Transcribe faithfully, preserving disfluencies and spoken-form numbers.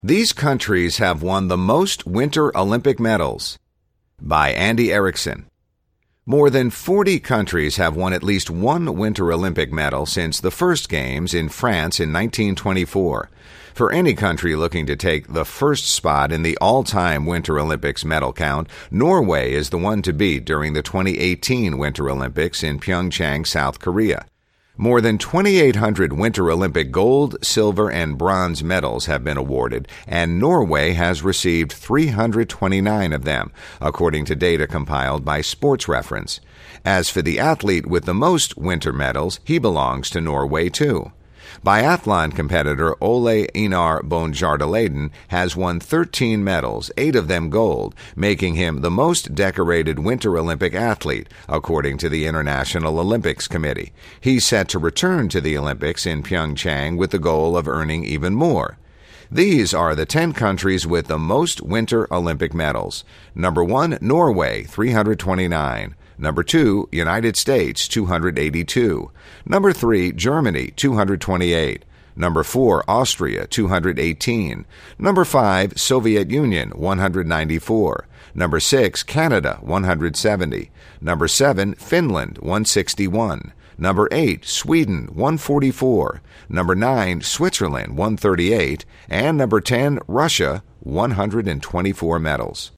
These countries have won the most Winter Olympic medals. By Andy Erickson. More than forty countries have won at least one Winter Olympic medal since the first Games in France in nineteen twenty-four. For any country looking to take the first spot in the all-time Winter Olympics medal count, Norway is the one to beat during the twenty eighteen Winter Olympics in Pyeongchang, South Korea. More than twenty-eight hundred Winter Olympic gold, silver, and bronze medals have been awarded, and Norway has received three hundred twenty-nine of them, according to data compiled by Sports Reference. As for the athlete with the most winter medals, he belongs to Norway too. Biathlon competitor Ole Einar Bjørnstad has won thirteen medals, eight of them gold, making him the most decorated Winter Olympic athlete, according to the International Olympics Committee. He's set to return to the Olympics in Pyeongchang with the goal of earning even more. These are the ten countries with the most Winter Olympic medals. Number one, Norway, three hundred twenty-nine. Number two, United States, two hundred eighty-two. Number three, Germany, two hundred twenty-eight. Number four, Austria, two hundred eighteen. Number five, Soviet Union, one hundred ninety-four. Number six, Canada, one hundred seventy. Number seven, Finland, one hundred sixty-one. Number eight, Sweden, one hundred forty-four. Number nine, Switzerland, one hundred thirty-eight. And number ten, Russia, one hundred twenty-four medals.